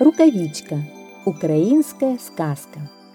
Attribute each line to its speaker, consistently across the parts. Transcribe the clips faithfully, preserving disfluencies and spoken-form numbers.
Speaker 1: Рукавичка. Украинская сказка.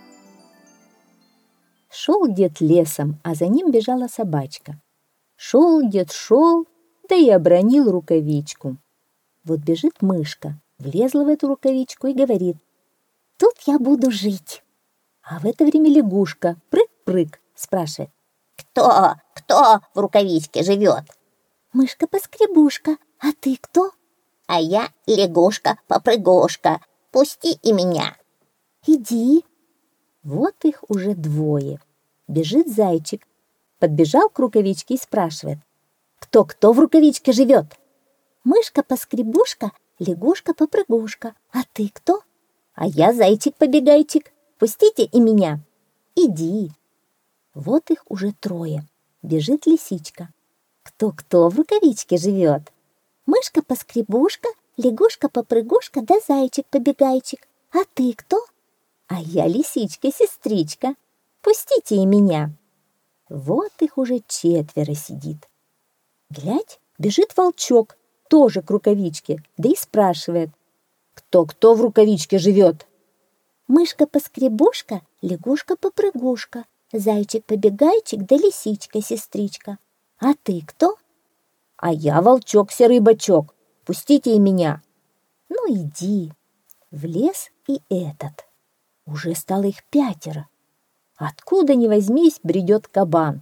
Speaker 1: Шел дед лесом, а за ним бежала собачка. Шел дед, шел, да и обронил рукавичку. Вот бежит мышка, влезла в эту рукавичку и говорит: «Тут я буду жить». А в это время лягушка, прыг-прыг, спрашивает:
Speaker 2: «Кто, кто в рукавичке живет?»
Speaker 1: «Мышка-поскребушка, а ты кто?»
Speaker 2: «А я лягушка-попрыгушка, пусти и меня».
Speaker 1: «Иди». Вот их уже двое. Бежит зайчик, подбежал к рукавичке и спрашивает: «Кто-кто в рукавичке живет?» «Мышка-поскребушка, лягушка-попрыгушка, а ты кто?» «А я зайчик-побегайчик, пустите и меня». «Иди». Вот их уже трое. Бежит лисичка. «Кто-кто в рукавичке живет?» «Мышка-поскребушка, лягушка-попрыгушка да зайчик-побегайчик. А ты кто?» «А я лисичка-сестричка. Пустите и меня». Вот их уже четверо сидит. Глядь, бежит волчок, тоже к рукавичке, да и спрашивает: «Кто-кто в рукавичке живет?» «Мышка-поскребушка, лягушка-попрыгушка, зайчик-побегайчик да лисичка-сестричка. А ты кто?» «А я волчок-серый-бочок. Пустите и меня». «Ну, иди». Влез и этот. Уже стало их пятеро. Откуда ни возьмись, бредет кабан.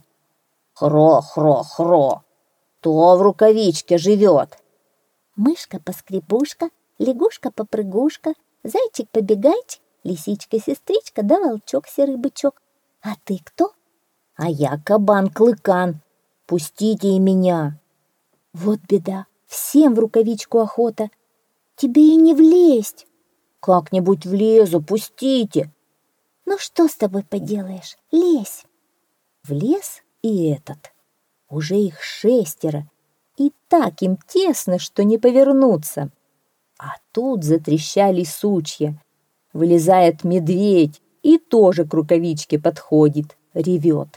Speaker 2: «Хро-хро-хро! Кто в рукавичке живет?»
Speaker 1: Мышка-поскребушка, лягушка-попрыгушка, зайчик-побегайчик, лисичка-сестричка да волчок-серый-бычок. А ты кто?»
Speaker 2: «А я кабан-клыкан. Пустите и меня».
Speaker 1: Вот беда, всем в рукавичку охота. Тебе и не влезть.
Speaker 2: «Как-нибудь влезу, пустите».
Speaker 1: «Ну что с тобой поделаешь? Лезь». Влез и этот. Уже их шестеро, и так им тесно, что не повернуться. А тут затрещали сучья. Вылезает медведь и тоже к рукавичке подходит, ревет: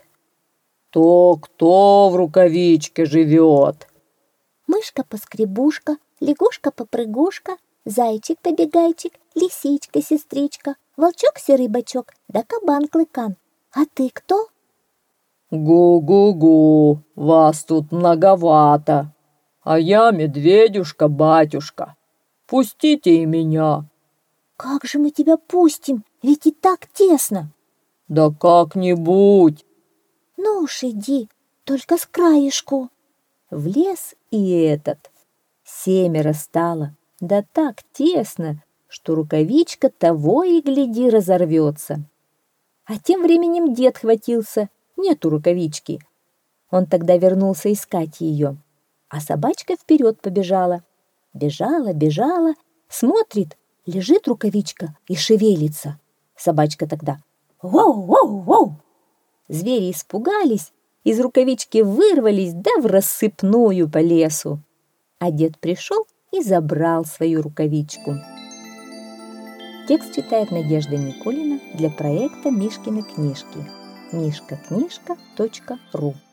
Speaker 2: «Кто-кто в рукавичке живет?»
Speaker 1: Мышка-поскребушка, лягушка-попрыгушка, зайчик-побегайчик, лисичка-сестричка, волчок-серый-бочок да кабан-клыкан. А ты кто?»
Speaker 2: «Гу-гу-гу, вас тут многовато. А я медведюшка-батюшка. Пустите и меня».
Speaker 1: «Как же мы тебя пустим? Ведь и так тесно».
Speaker 2: «Да как-нибудь».
Speaker 1: «Ну уж иди, только с краешку». Влез и этот. Семеро стало, да так тесно, что рукавичка того и гляди разорвется. А тем временем дед хватился, нету рукавички. Он тогда вернулся искать ее, а собачка вперед побежала. Бежала, бежала, смотрит, лежит рукавичка и шевелится. Собачка тогда: «Воу-воу-воу!» Звери испугались, из рукавички вырвались, да в рассыпную по лесу. А дед пришел и забрал свою рукавичку. Текст читает Надежда Никулина для проекта Мишкины книжки. мишка книжка точка ру